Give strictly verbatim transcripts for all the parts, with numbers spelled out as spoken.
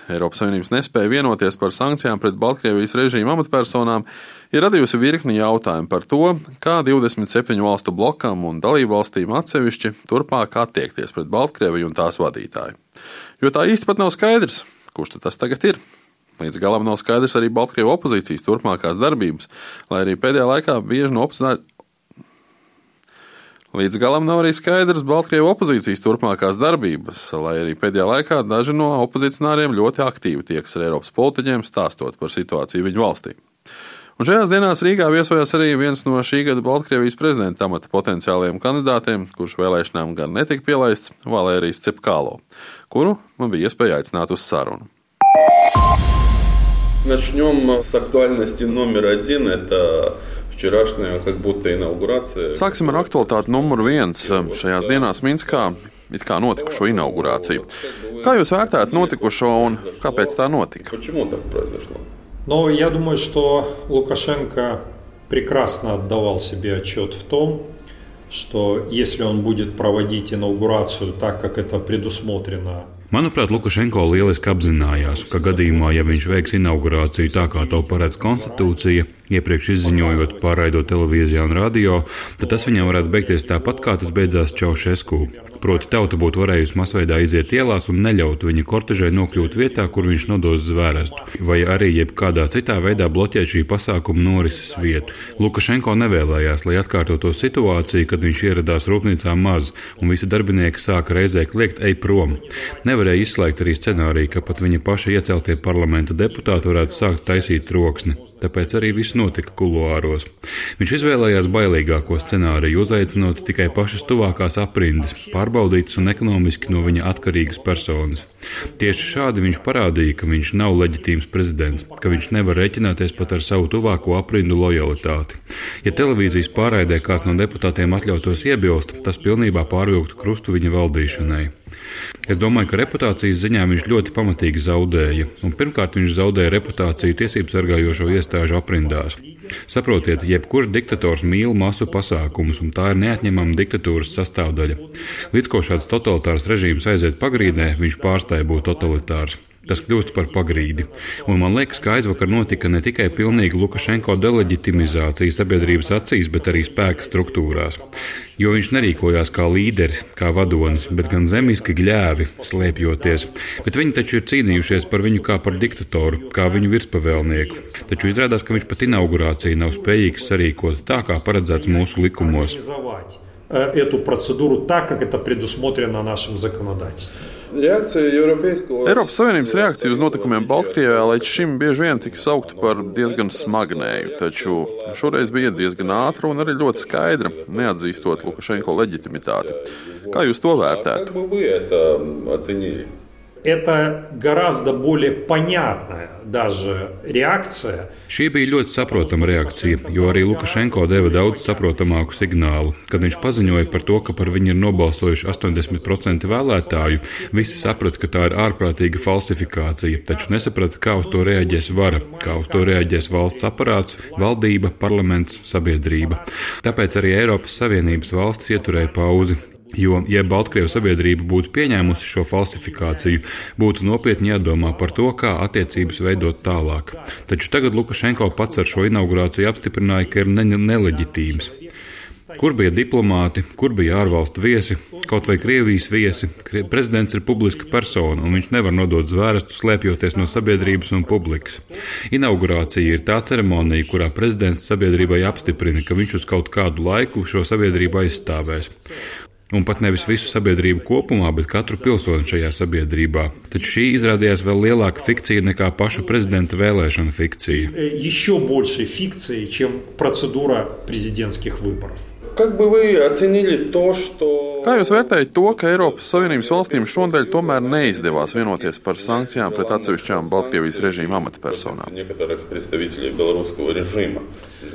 Eiropas Savienības nespēja vienoties par sankcijām pret Baltkrievijas režīma amatpersonām ir radījusi virkni jautājumu par to, kā divdesmit septiņu valstu blokam un dalībvalstīm atsevišķi turpmāk attiekties pret Baltkrieviju un tās vadītāju. Jo tā īsti pat nav skaidrs, kurš tas tagad ir. Līdz galam nav skaidrs arī Baltkrievu opozīcijas turpmākās darbības, lai arī pēdējā laikā bieži no opozīcijas. Līdz galam nav arī skaidrs Baltkrievu opozīcijas turpmākās darbības, lai arī pēdējā laikā daži no opozicionāriem ļoti aktīvi tiekas ar Eiropas politiķiem, stāstot par situāciju viņu valstī. Un šajās dienās Rīgā viesojās arī viens no šī gada Baltkrievijas prezidenta amata potenciālajiem kandidātiem, kurš vēlēšanām gan netika pielaists, Valērijas Cepkalo, kuru man bija iespēja aicināt uz sarunu. Начнем с актуальности номер один. Это вчерашняя как будто инаугурация. Sāksim ar aktualitāti numur viens. Šajās dienās Minskā it kā notikušo inaugurāciju. Kā jūs vērtējat notikušo un kāpēc tā notika? Почему так произошло? Ну, я думаю, что Лукашенко прекрасно отдавал себе отчет в том, что если он будет проводить инаугурацию так, как это предусмотрено. Manuprāt, Lukašenko lieliski apzinājās, ka gadījumā, ja viņš veiks inaugurāciju tā, kā to paredz konstitūcija, iepriekš izziņojot, pārraidot televīzijā un radio, tad tas viņam varētu beigties tāpat, kā tas beidzās Čaušesku. Proti, tauta būtu varējusi masveidā iziet ielās un neļaut viņa kortežai nokļūt vietā, kur viņš nodos zvērestu, vai arī jebkādā citā veidā bloķēt šī pasākuma norises vietu. Lukašenko nevēlējās, lai atkārtoto situāciju, kad viņš ieradās rūpnīcā maz, un visi darbinieki sāka reizē kliegt ej prom. Nevarēja izslēgt arī scenāriju, ka pat viņa paša ieceltie parlamenta deputāti varētu sākt taisīt troksni, tāpēc arī viss notika kuluāros. Viņš izvēlējās bailīgāko scenāriju, uzaicinot tikai pašas tuvākās aprindas, pārbaudītas un ekonomiski no viņa atkarīgas personas. Tieši šādi viņš parādīja, ka viņš nav leģitīms prezidents, ka viņš nevar reķināties pat ar savu tuvāko aprindu lojalitāti. Ja televīzijas pārraidē kāds no deputātiem atļautos iebilst, tas pilnībā pārvilktu krustu viņa valdīšanai. Es domāju, ka reputācijas ziņā viņš ļoti pamatīgi zaudēja, un pirmkārt viņš zaudēja reputāciju tiesību sargājošo iestāžu aprindās. Saprotiet, jebkurš diktators mīl masu pasākumus, un tā ir neatņemama diktatūras sastāvdaļa. Līdz ko šāds totalitārs režīms aiziet pagrīdē, viņš pārstāja būt totalitārs. Tas kļūst par pagrīdi. Un man liekas, ka aizvakar notika ne tikai pilnīga Lukašenko deleģitimizācija sabiedrības acīs, bet arī spēka struktūrās. Jo viņš nerīkojās kā līderis, kā vadonis, bet gan zemiski gļēvi, slēpjoties. Bet viņi taču ir cīnījušies par viņu kā par diktatoru, kā viņu virspavēlnieku. Taču izrādās, ka viņš pat inaugurāciju nav spējīgs sarīkot tā, kā paredzēts mūsu likumos. Эту процедуру так, как это предусмотрено нашим законодательством. Eiropas Savienības reakcija uz notikumiem Baltkrievijā līdz šim bieži vien tika saukta par diezgan smagnēju, taču šoreiz bija diezgan ātra un arī ļoti skaidra, neatzīstot Lukašenko leģitimitāti. Kā jūs to vērtētu? Это гораздо более понятная даже реакция. Šī bija ļoti saprotama reakcija, jo arī Lukašenko deva daudz saprotamāku signālu. Kad viņš paziņoja par to, ka par viņu ir nobalsojuši astoņdesmit procenti vēlētāju, visi saprata, ka tā ir ārprātīga falsifikācija, taču nesaprata, kā uz to reaģēs vara, kā uz to reaģēs valsts aparāts, valdība, parlaments, sabiedrība. Tāpēc arī Eiropas Savienības valsts ieturēja pauzi. Jo, ja Baltkrievu sabiedrība būtu pieņēmusi šo falsifikāciju, būtu nopietni jādomā par to, kā attiecības veidot tālāk. Taču tagad Lukašenko pats ar šo inaugurāciju apstiprināja, ka ir ne- neleģitīms. Kur bija diplomāti, kur bija ārvalstu viesi, kaut vai Krievijas viesi? Prezidents ir publiska persona, un viņš nevar nodot zvērestu slēpjoties no sabiedrības un publikas. Inaugurācija ir tā ceremonija, kurā prezidents sabiedrībai apstiprina, ka viņš uz kaut kādu laiku šo sabiedrību aizstāvēs. Un pat nevis visu sabiedrību kopumā, bet katru pilsoni šajā sabiedrībā. Taču šī izrādījās vēl lielāka fikcija nekā pašu prezidenta vēlēšana fikcija. Еще больше фикции, чем процедура президентских выборов. Как бы вы оценили то, что... Kā jūs vērtējat to, ka Eiropas Savienības valstīm šodien tomēr neizdevās vienoties par sankcijām pret atsevišķām Baltkrievijas režīma amatpersonām? Некоторых представителей белорусского режима.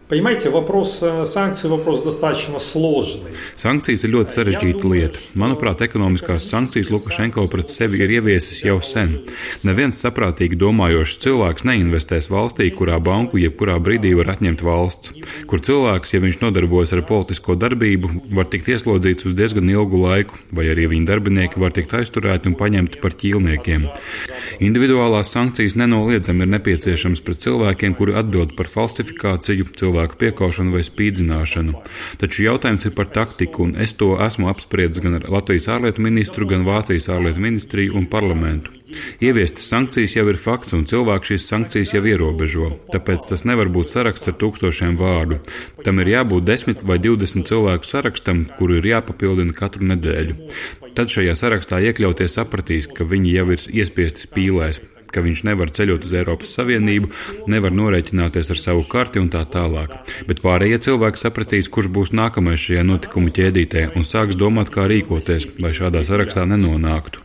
Понимаете, вопрос санкций вопрос достаточно сложный. Sankcijas ir ļoti sarežģīta lieta. Manuprāt, ekonomiskās sankcijas Lukašenko pret sevi ir ieviesis jau sen. Neviens saprātīgi domājošs cilvēks neinvestēs valstī, kurā banku jebkurā brīdī var atņemt valsts, kur cilvēks, ja viņš nodarbojas ar politisko darbību, var tikt ieslodzīts uz diezgan ilgu laiku, vai arī viņa darbinieki var tikt aizturēti un paņemti par ķīlniekiem. Individuālās sankcijas nenoliedzami ir nepieciešams pret cilvēkiem, kuri atbild par falsifikāciju, cilvēku piekaušanu vai spīdzināšanu. Taču jautājums ir par taktiku, un es to esmu apspriedis gan ar Latvijas ārlietu ministru, gan Vācijas ārlietu ministriju un parlamentu. Ieviestas sankcijas jau ir fakts, un cilvēki šīs sankcijas jau ierobežo, tāpēc tas nevar būt saraksts ar tūkstošiem vārdu. Tam ir jābūt desmit vai divdesmit cilvēku sarakstam, kuru ir jāpapildina katru nedēļu. Tad šajā sarakstā iekļautie sapratīs, ka viņi jau ir iespiesti spīlēs, ka viņš nevar ceļot uz Eiropas Savienību, nevar norēķināties ar savu karti un tā tālāk. Bet pārējie cilvēki sapratīs, kurš būs nākamais šajā notikumu ķēdītē un sāks domāt, kā rīkoties, lai šādā sarakstā nenonāktu.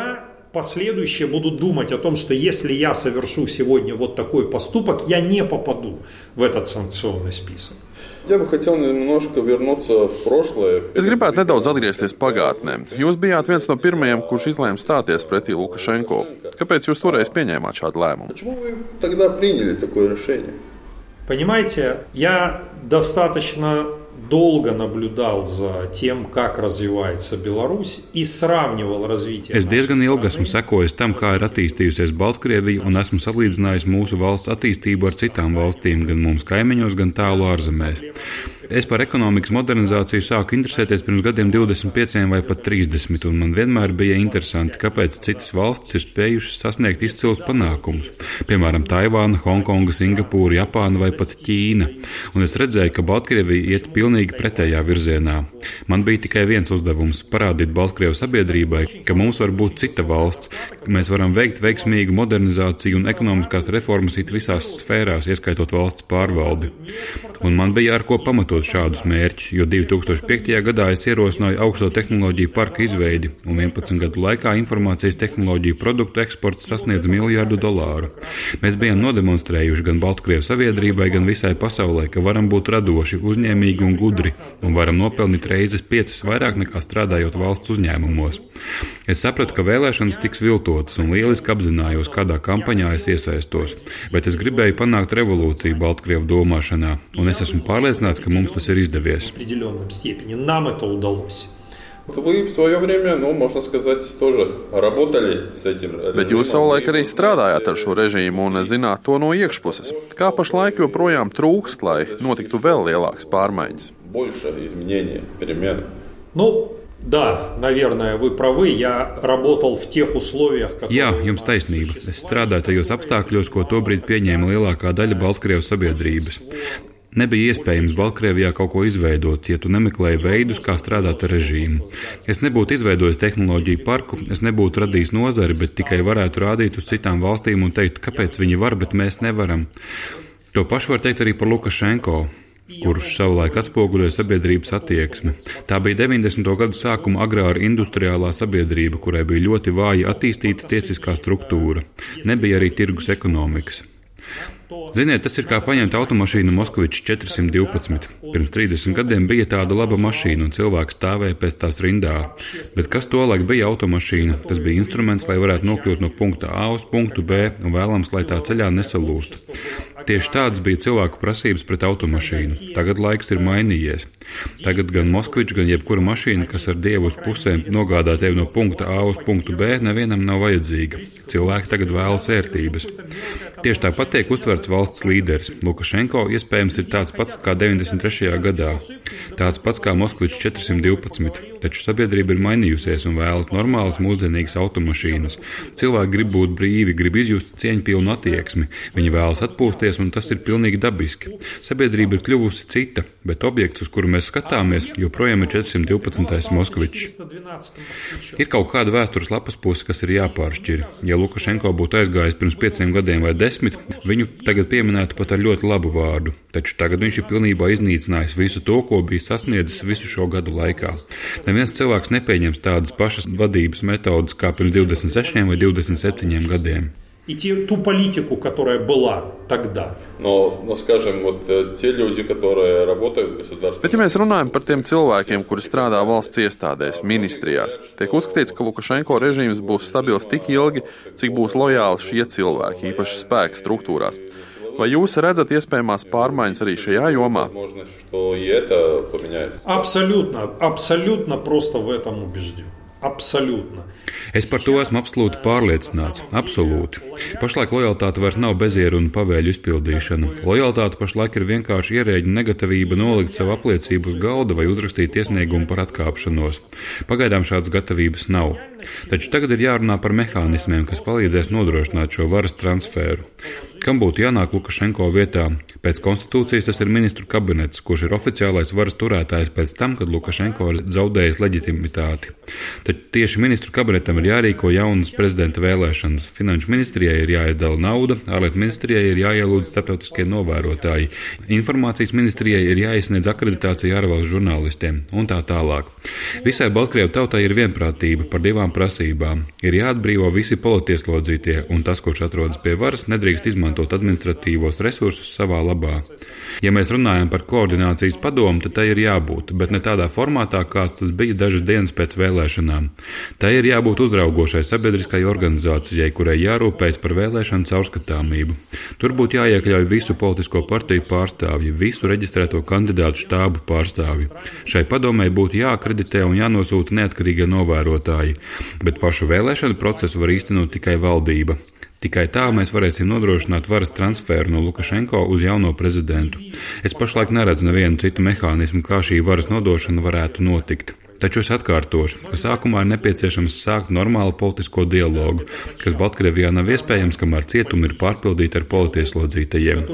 Последующие будут думать о том, что если я совершу сегодня вот такой поступок, я не попаду в этот санкционный список. Я бы хотел немножко вернуться в прошлое. Es gribētu nedaudz atgriezties pagātnē. Jūs bijāt viens no pirmajiem, kurš izlēma stāties pretī Lukašenko. Kāpēc jūs toreiz pieņēmāt šādu lēmumu? Почему вы тогда приняли такое решение? Понимаете, я достаточно долго наблюдал за тем, как развивается Беларусь, и сравнивал развитие. Es diezgan ilgi esmu sekojis tam, kā ir attīstījusies Baltkrievija, un esmu salīdzinājis mūsu valsts attīstību ar citām valstīm, gan mums kaimiņos, gan tālu ārzemēs. Es par ekonomikas modernizāciju sāku interesēties pirms gadiem divdesmit pieciem vai pat trīsdesmit, un man vienmēr bija interesanti, kāpēc citas valstis ir spējušas sasniegt izcilus panākumus. Piemēram, Taivāna, Hongkonga, Singapūra, Japāna vai pat Ķīna. Un es redzēju, ka Baltkrievija iet pilnīgi pretējā virzienā. Man bija tikai viens uzdevums – parādīt Baltkrievu sabiedrībai, ka mums var būt cita valsts, ka mēs varam veikt veiksmīgu modernizāciju un ekonomiskās reformas it visās sfērās, ieskaitot valsts pārvaldi. Un man bija ar ko pamatot šādus mērķus, jo divi tūkstoši piektajā gadā es ierosināju augsto tehnoloģiju parka izveidi, un vienpadsmit gadu laikā informācijas tehnoloģiju produktu eksports sasniedz miljardu dolāru. Mēs bijām nodemonstrējuši gan Baltkrievu sabiedrībai, gan visai pasaulē, ka varam būt radoši, uzņēmīgi un gudri, un varam nopelnīt reizes piecas vairāk nekā strādājot valsts uzņēmumos. Es sapratu, ka vēlēšanas tiks viltotas, un lieliski apzinājos, kādā kampaņā es iesaistos, bet es gribēju panākt revolūciju Baltkrievu domāšanā, un es esmu pārliecināts, ka mums tas ir izdevies. Вы в свое время, ну, можно сказать, тоже работали с этим. Bet jūs savulaik arī strādājāt ar šo režīmu un zināt to no iekšpuses. Kā pašlaik joprojām trūkst, lai notiktu vēl lielākas pārmaiņas? Больше изменений, перемен. Ну, да, наверное, вы правы. Я работал в тех условиях, которые... Jā, jums taisnība. Es strādāju tajos apstākļos, ko tobrīd pieņēma lielākā daļa Baltkrievu sabiedrības. Nebija iespējams Baltkrievijā kaut ko izveidot, ja tu nemeklēji veidus, kā strādāt ar režīmu. Es nebūtu izveidojis tehnoloģiju parku, es nebūtu radījis nozari, bet tikai varētu rādīt uz citām valstīm un teikt, kāpēc viņi var, bet mēs nevaram. To pašu var teikt arī par Lukašenko, kurš savulaik atspoguļoja sabiedrības attieksmi. Tā bija deviņdesmito gadu sākuma agrāra industriālā sabiedrība, kurai bija ļoti vāja attīstīta tiesiskā struktūra. Nebija arī tirgus ekonomikas. Ziniet, tas ir kā paņemt automašīnu Moskvičs četrsimt divpadsmit. Pirms trīsdesmit gadiem bija tāda laba mašīna, un cilvēks stāvēja pēc tās rindā. Bet kas tolaik bija automašīna? Tas bija instruments, lai varētu nokļūt no punkta A uz punktu B, un vēlams, lai tā ceļā nesalūstu. Tieši tādas bija cilvēku prasības pret automašīnu. Tagad laiks ir mainījies. Tagad gan Moskvičs, gan jebkura mašīna, kas ar dievu uz pusēm nogādā tevi no punkta A uz punktu B, nevienam nav vajadzīga. Cilvēki tagad vēlas ērtības. Tieši tāpat tiek uztverts valsts līderis. Lukašenko iespējams ir tāds pats kā deviņdesmit trešajā gadā. Tāds pats kā Moskvičs četrsimt divpadsmit. Taču sabiedrība ir mainījusies un vēlas normālas mūsdienīgas automašīnas. Cilvēki grib būt brīvi, grib izjust cieņpilnu attieksmi. Viņi vēlas atpūsties, un tas ir pilnīgi dabiski. Sabiedrība ir kļuvusi cita, bet objekts, uz kuru mēs skatāmies, joprojām ir četrsimt divpadsmitais Moskvičs. Ir kaut kāda vēstures lapas puse, kas ir jāpāršķir. Ja Lukašenko būtu aizgājis pirms pieciem gadiem vai desmit, viņu tagad pieminētu pat ar ļoti labu vārdu. Taču tagad viņš ir pilnībā iznīcinājis visu to, ko bija sasniedzis visu šo gadu laikā. Neviens cilvēks nepieņems tādas pašas vadības metodas kā pirms divdesmit sešiem vai divdesmit septiņiem gadiem. и те, ту политику, которая была тогда. Но, но, скажем, вот те люди, которые работают в государстве. Bet, ja mēs runājam par tiem cilvēkiem, kuri strādā valsts iestādēs, ministrijās, tiek uzskatīts, ka Lukašenko režīms būs stabils tik ilgi, cik būs lojāli šie cilvēki, īpaši spēka struktūrās. Vai jūs redzat iespējamās pārmaiņas arī šajā jomā? Абсолютно, абсолютно просто в этом убежден. Абсолютно. Es par to esmu absolūti pārliecināts. Absolūti. Pašlaik lojalitāte vairs nav bezieru un pavēļu izpildīšana. Lojalitāte pašlaik ir vienkārši ierēģi negatavība nolikt savu apliecību uz galda vai uzrakstīt iesniegumu par atkāpšanos. Pagaidām šādas gatavības nav. Taču tagad ir jārunā par mehānismiem, kas palīdzēs nodrošināt šo varas transferu. Kam būtu jānāk Lukašenko vietā? Pēc konstitūcijas tas ir ministru kabinets, kurš ir oficiālais varas turētājs pēc tam, kad Lukašenko ir zaudējis leģitimitāti. Taču tieši ministru kabinetam ir jārīko jaunas prezidenta vēlēšanas. Finanšu ministrijai ir jāizdala nauda, ārlietu ministrijai ir jāielūdz starptautiskie novērotāji, informācijas ministrijai ir jāizsniedz akreditācija ārvalstu žurnālistiem un tā tālāk. Visai Baltkrievu tautai ir vienprātība par divām prasībām. Ir jāatbrīvo visi politieslodzītie, un tas, kurš atrodas pie varas, nedrīkst izmantot administratīvos resursus savā labā. Ja mēs runājam par koordinācijas padomu, tad tai ir jābūt, bet ne tādā formātā, kāds tas bija dažas dienas pēc vēlēšanām. Tai ir jābūt uzraugošai sabiedriskai organizācijai, kurai jārūpējas par vēlēšanu caurskatāmību. Tur būtu jāiekļauj visu politisko partiju pārstāvji, visu reģistrēto kandidātu štābu pārstāvji. Šai padomei būtu jāakreditē un jānosūta neatkarīgie novērotāji, bet pašu vēlēšanu procesu var īstenot tikai valdība. Tikai tā mēs varēsim nodrošināt varas transferu no Lukašenko uz jauno prezidentu. Es pašlaik neredzu nevienu citu mehānismu, kā šī varas nodošana varētu notikt. Taču es atkārtošu, ka sākumā ir nepieciešams sākt normālu politisko dialogu, kas Baltkrievijā nav iespējams, kamēr cietumi ir pārpildīti ar politieslodzītajiem.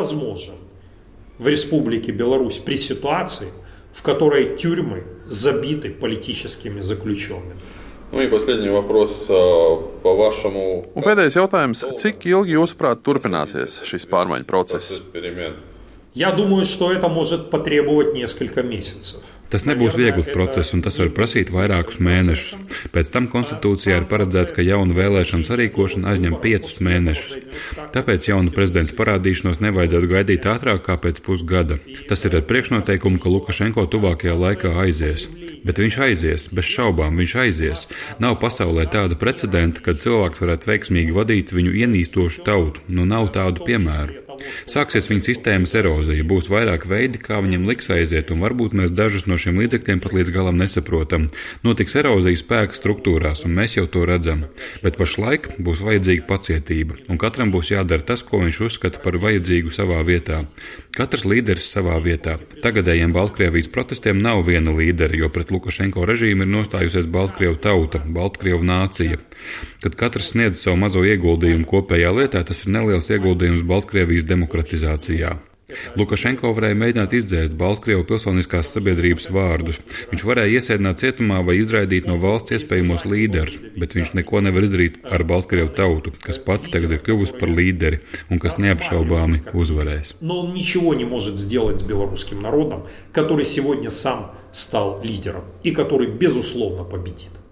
В Республике Беларусь при ситуации, в которой тюрьмы забиты политическими заключенными. Nu, ja последний вопрос по вашему... Un pēdējais jautājums, cik ilgi jūsuprāt turpināsies šis pārmaiņu process? Я думаю, что это может потребовать несколько месяцев. Tas nebūs viegls process, un tas var prasīt vairākus mēnešus. Pēc tam konstitūcijā ir paredzēts, ka jauna vēlēšana sarīkošana aizņem piecus mēnešus. Tāpēc jaunu prezidentu parādīšanos nevajadzētu gaidīt ātrāk kā pēc pusgada. Tas ir ar priekšnoteikumu, ka Lukašenko tuvākajā laikā aizies. Bet viņš aizies, bez šaubām viņš aizies. Nav pasaulē tāda precedenta, kad cilvēks varētu veiksmīgi vadīt viņu ienīstošu tautu. Nu nav tādu piemēru. Sāksies viņa sistēmas erozija, būs vairāk veidi, kā viņam liks aiziet, un varbūt mēs dažus no šiem līdzekļiem pat līdz galam nesaprotam. Notiks erozija spēka struktūrās, un mēs jau to redzam. Bet pašlaik būs vajadzīga pacietība, un katram būs jādara tas, ko viņš uzskata par vajadzīgu savā vietā. Katrs līderis savā vietā. Tagadējiem Baltkrievijas protestiem nav viena līdera, jo pret Lukašenko režīmu ir nostājusies Baltkrievu tauta, Baltkrievu nācija. Kad katrs sniedz savu mazo ieguldījumu kopējā lietā, tas ir neliels ieguldījums Baltkrievijas demokratizācijā. Lukašenko varēja mēģināt izdzēst Baltkrievu pilsoniskās sabiedrības vārdus. Viņš varēja iesēdināt cietumā vai izraidīt no valsts iespējamos līderus, bet viņš neko nevar izdarīt ar Baltkrievu tautu, kas pati tagad ir kļuvusi par līderi un kas neapšaubāmi uzvarēs. Но он ничего не может сделать с белорусским народом, который сегодня сам стал лидером и который безусловно победит.